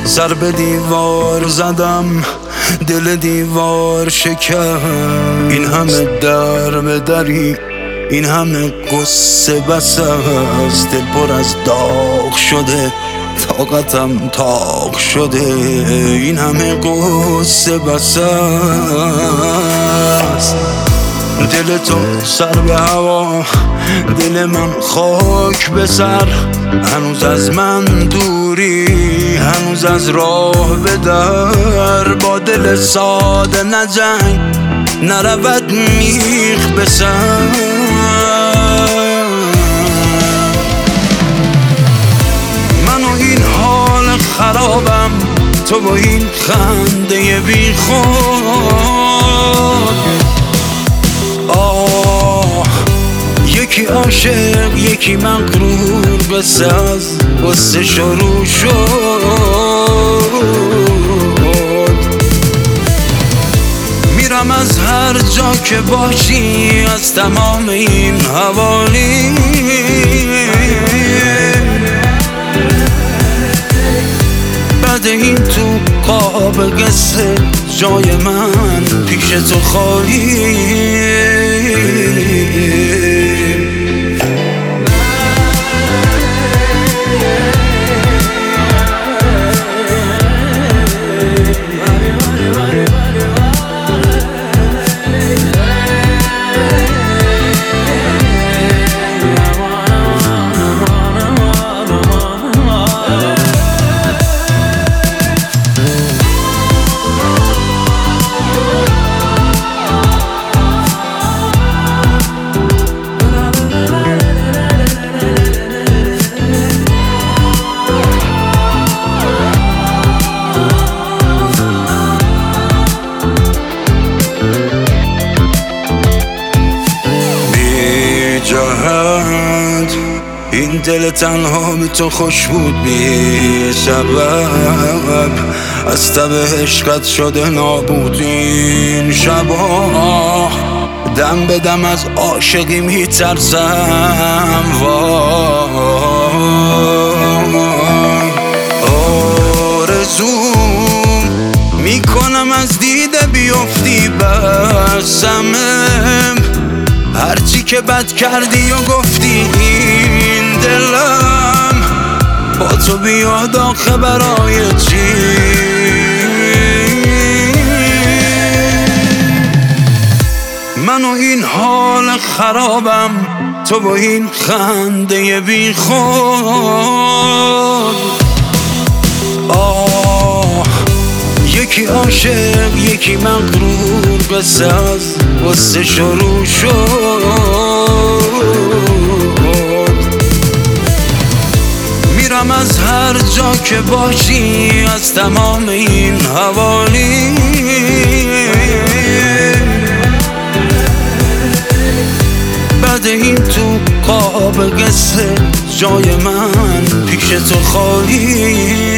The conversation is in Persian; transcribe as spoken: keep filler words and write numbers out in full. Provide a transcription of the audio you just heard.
سر به دیوار زدم، دل دیوار شکن. این همه در به دری، این همه قصه بس است. دل پر از داغ شده، طاقتم تاق شده. این همه قصه بس است. دل تو سر به هوا، دل من خاک به سر. هنوز از من دوری، هنوز از راه به در. با دل ساده نجنگ، نرود میخ به سر. من و این حال خرابم، تو با این خنده بی خود. آه یکی عاشق، یکی مغرور. قصه از قصه شروع شد. میرم از هر جا که باشی، از تمام این حوالی. بعد این تو قاب قصه، جای من پیش تو خواهی. این دل تنها به تو خوش بود بی سبب. از تب عشقت شده نابود این شبا. دم به دم از عاشقی میترسم. آرزوم میکنم از دیده بیفتی بسمم. هرچی که بد کردی و گفتی، این دلم با تو بیاد آخه برای چی؟ من و این حال خرابم، تو با این خنده بی خود. آه یکی عاشق، یکی مغرور. قصه از قصه شروع شد. میرم از هر جا که باشی، از تمام این حوالی. بعد این تو قاب قصه، جای من پیش تو خواهی.